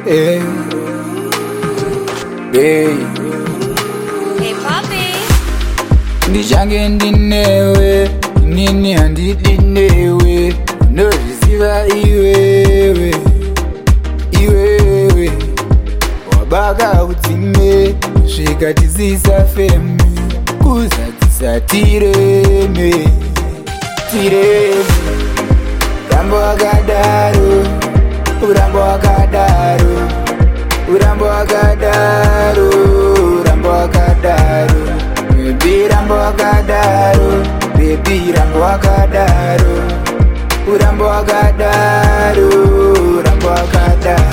Hey, hey. Hey papi, Ndichange ndinewe, nini handidinewe, nozviziva iwewe, iwewe. Wabaka udzime, svika tisisafeme, kuzadzisa tireme, tireme. Urambo wakadaro, urambo wakadaro, urambo wakadaro, urambo wakadaro. Baby rambo wakadaro, baby rambo wakadaro, urambo wakadaro, urambo wakadaro.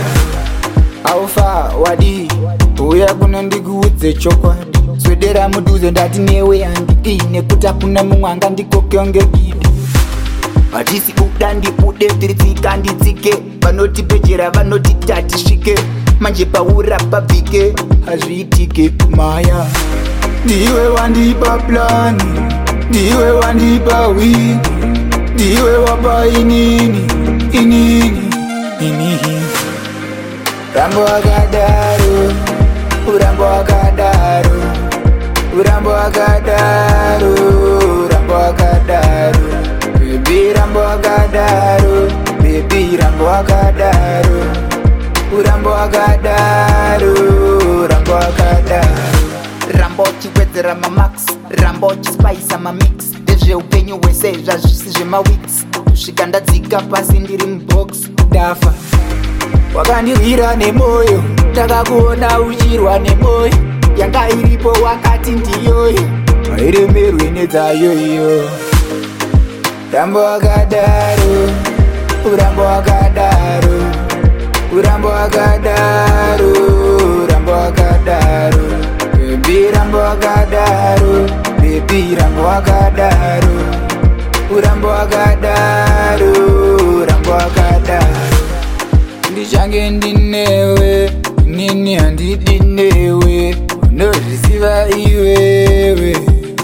Aufa wadi, uya kuno ndikuudze chokwadi. Swedera muduze ndati newe handidi, nekuti hakuna mumwe angandikoke gidi. Hatisi buda ndibude, tiritsika nditsike, vanotipejera vanotita tisvike, manje paura pabvike, hazviitike maya. Ndiwe wandipa plani, ndiwe wandipa wini, ndiwe wapa inini, inini, inini. Urambo wakadaro, urambo wakadaro, urambo wakadaro, urambo wakadaro. Baby rambo wakadaro, baby rambo wakadaro, urambo wakadaro, urambo wakadaro. Rambo chiwedzera mamax, rambo chispice mamix, ndezveupenyu hwese zvazvisi zvemawix, kusvika ndadzika pasi ndiri mubox ndafa. Wakandirwira nemoyo, ndakakuona uchirwa nemoyo, yanga iripo wakati ndiyoyo, hairemerwe nedzayoyo. Rambo wakadaro, urambo wakadaro, urambo wakadaro, urambo wakadaro. Baby rambo wakadaro, baby rambo wakadaro, urambo wakadaro, urambo wakadaro. Ndichange ndinewe, nini handidinewe, unozviziva iwewe,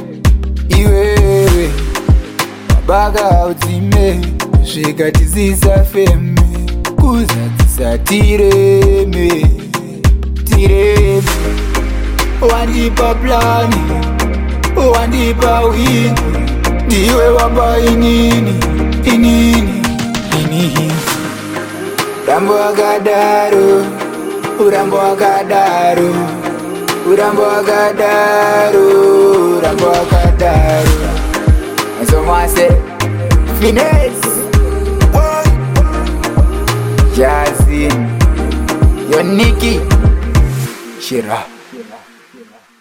iwewe. Wabaka udzime, svika tisisafeme, kuzadzisa tireme, tireme. Wandipa plani, wandipa wini, ndiwe wapa inini, inini, inini. Urambo wakadaro, urambo wakadaro, urambo wakadaro, urambo wakadaro. Azomase, finesse, Jazzy, Yoniki, Shira.